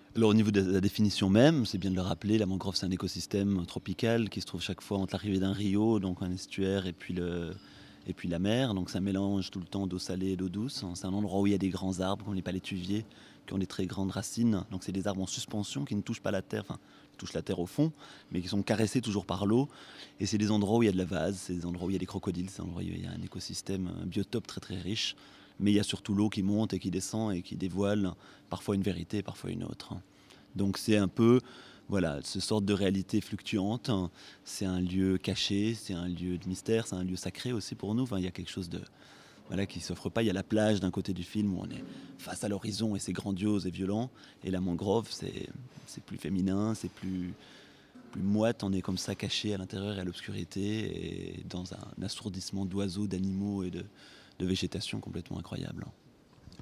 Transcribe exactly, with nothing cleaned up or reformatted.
Alors au niveau de la définition même, c'est bien de le rappeler, la mangrove c'est un écosystème tropical qui se trouve chaque fois entre l'arrivée d'un rio, donc un estuaire, et puis, le, et puis la mer. Donc ça mélange tout le temps d'eau salée et d'eau douce. C'est un endroit où il y a des grands arbres comme les palétuviers qui ont des très grandes racines. Donc c'est des arbres en suspension qui ne touchent pas la terre, enfin qui touchent la terre au fond, mais qui sont caressés toujours par l'eau. Et c'est des endroits où il y a de la vase, c'est des endroits où il y a des crocodiles, c'est des endroits où il y a un écosystème, un biotope très très riche. Mais il y a surtout l'eau qui monte et qui descend et qui dévoile parfois une vérité, parfois une autre. Donc c'est un peu, voilà, ce sorte de réalité fluctuante. C'est un lieu caché, c'est un lieu de mystère, c'est un lieu sacré aussi pour nous. Enfin, il y a quelque chose de, voilà, qui ne s'offre pas. Il y a la plage d'un côté du film où on est face à l'horizon et c'est grandiose et violent. Et la mangrove, c'est, c'est plus féminin, c'est plus, plus moite. On est comme ça caché à l'intérieur et à l'obscurité et dans un assourdissement d'oiseaux, d'animaux et de, de végétation complètement incroyable.